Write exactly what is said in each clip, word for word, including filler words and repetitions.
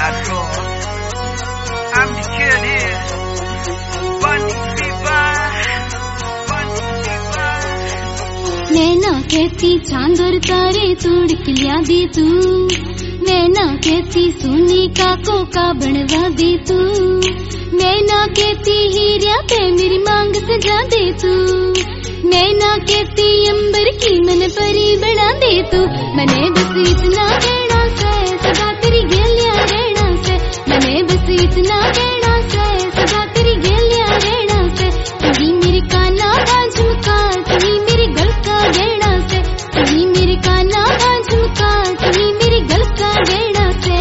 Afro. I'm the kid here. Bunny fever. Bunny fever. नैना कहती चांद और तारे तोड़ के लिया दे तू, नैना कहती सोने का कोका बनवा दे तू, नैना कहती हीरिया पे मेरी मांग सजा दे तू, नैना कहती अंबर की मन परी बना दे तू। मने बस इतना कहना से सदा तेरी गेलिया रहना से, मने बस इतना कहना से सदा तेरी गेलिया रहना से। तू ही मेरे काना का झुमका, तू ही मेरे गल का गहना से, तू ही मेरे काना का झुमका, तू ही मेरे गल का गहना से।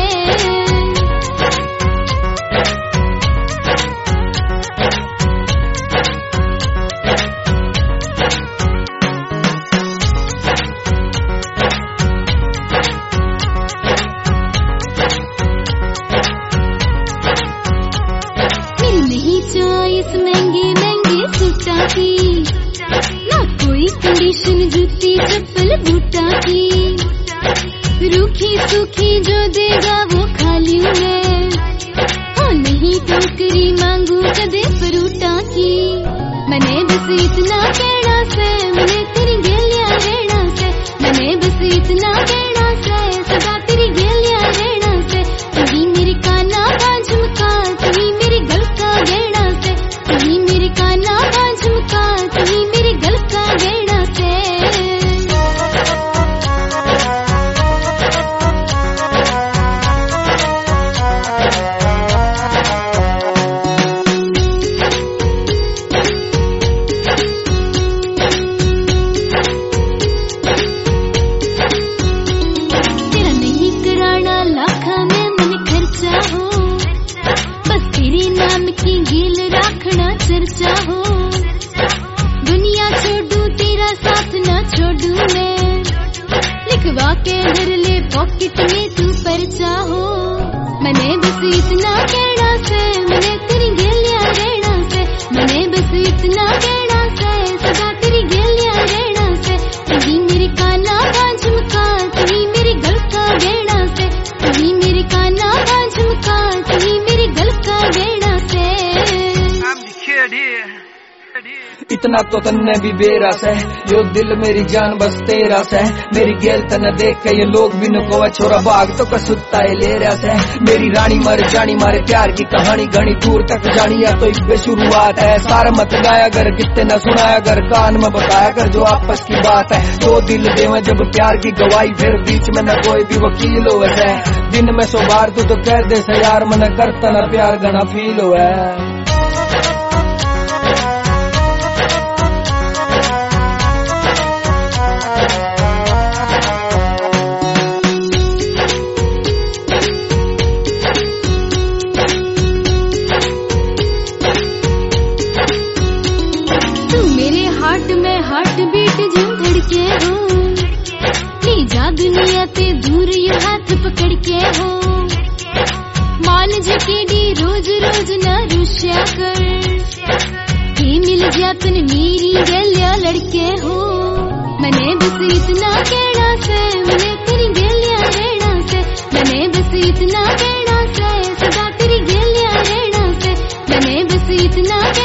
चॉइस महंगे महंगे सूटा की, ना कोई कंडीशन जूती चप्पल बूटा की, रूखी सूखी जो देगा वो खा लूं मैं, और नहीं टोकरी मांगू कदे फ्रूटा की। मने बस इतना कहना से मने तेरी गेलिया रहना से, मने बस इतना कहना से सदा तेरी गेलिया रहना से। तू ही मेरे काना का झुमका, तू ही मेरे गल का गहना से, तू ही मेरे काना का झुमका, तू ही मेरे गल का गहना से। तेरा नहीं कराना लाखा में मन खर्चा हो, बस तेरे नाम की गिल राखना चर्चा हो। दुनिया छोड़ू तेरा साथ ना छोड़ू मैं, लिखवा के धर ले पॉकेट में तू परचा हो। मने बस इतना कहना से मने तेरी गेलिया रहना से, मने बस इतना कहना से सदा तेरी गेलिया रहना से। तू ही मेरे काना का झुमका, तू ही मेरे गल का गहना से, तू ही मेरे काना का झुमका, तू ही मेरे गल का गहना से। I'm the kid here. इतना तो तन्ने भी बेरस है, यो दिल मेरी जान बस तेरा से। मेरी गेल तने देख के ये लोग भी नुकोवा छोरा भाग तो कसुत्ता है ले रहा से। मेरी रानी मर जानी मारे प्यार की कहानी घनी दूर तक जानी है तो एक शुरुआत है। सारा मत गाया कर कितने न सुनाया कर, कान में बताया कर जो आपस की बात है। दो दिल देवे जब प्यार की गवाही, फिर बीच में न कोई भी वकील हो है। दिन में सो बार तू तो कह दे से यार मन करता न प्यार घना फील हो है। हार्ट में हार्ट बीट जिम धड़के हो, नी जा दुनिया ते दूर ये हाथ पकड़ के हो। मान झकेडी रोज रोज ना रुष्या कर, ही मिल जातन मेरी गलिया लड़के हो। मने बस इतना कहना से मने तेरी गलिया रहना से, मने बस इतना कहना से सदा तेरी गलिया रहना से, मने बस इतना